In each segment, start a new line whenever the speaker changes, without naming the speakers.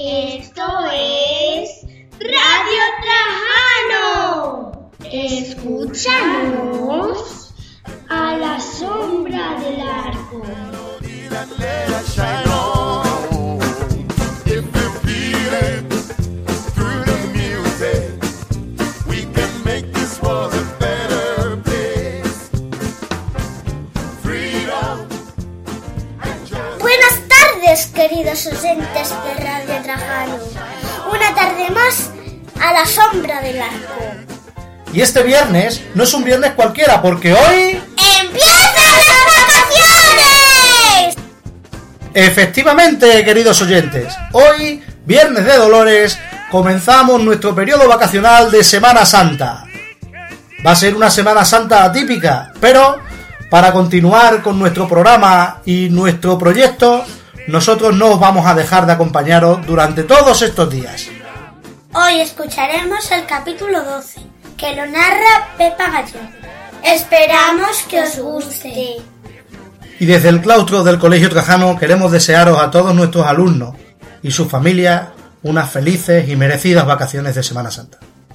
Esto es Radio Trajano. Escúchanos a la sombra del arco.
Buenas tardes, queridos oyentes de Radio Trajano. Una tarde más a la sombra del arco.
Y este viernes no es un viernes cualquiera, porque hoy...
¡empiezan las vacaciones!
Efectivamente, queridos oyentes, hoy, Viernes de Dolores, comenzamos nuestro periodo vacacional de Semana Santa. Va a ser una Semana Santa atípica, pero para continuar con nuestro programa y nuestro proyecto, nosotros no os vamos a dejar de acompañaros durante todos estos días.
Hoy escucharemos el capítulo 12, que lo narra Pepa Gallego. Esperamos que os guste.
Y desde el claustro del Colegio Trajano queremos desearos a todos nuestros alumnos y sus familias unas felices y merecidas vacaciones de Semana Santa.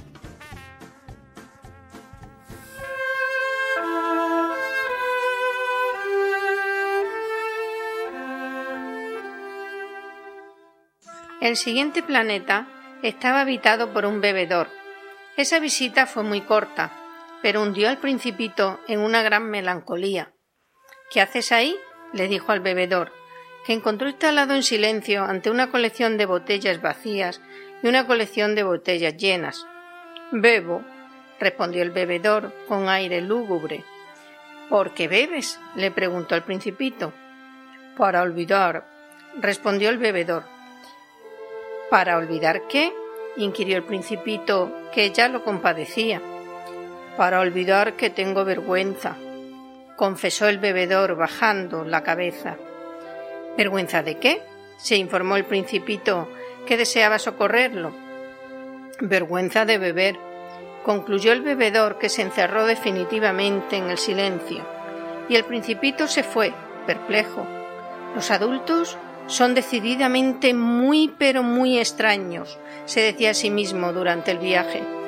El siguiente planeta estaba habitado por un bebedor. Esa visita fue muy corta, pero hundió al Principito en una gran melancolía. ¿Qué haces ahí?, le dijo al bebedor, que encontró instalado en silencio ante una colección de botellas vacías y una colección de botellas llenas. «Bebo», respondió el bebedor con aire lúgubre. «¿Por qué bebes?», le preguntó el Principito. «Para olvidar», respondió el bebedor. «¿Para olvidar qué?», inquirió el Principito, que ya lo compadecía. «Para olvidar que tengo vergüenza», confesó el bebedor bajando la cabeza. «¿Vergüenza de qué?», se informó el Principito, que deseaba socorrerlo. «Vergüenza de beber», concluyó el bebedor, que se encerró definitivamente en el silencio, y el Principito se fue, perplejo. Los adultos son decididamente muy pero muy extraños, se decía a sí mismo durante el viaje.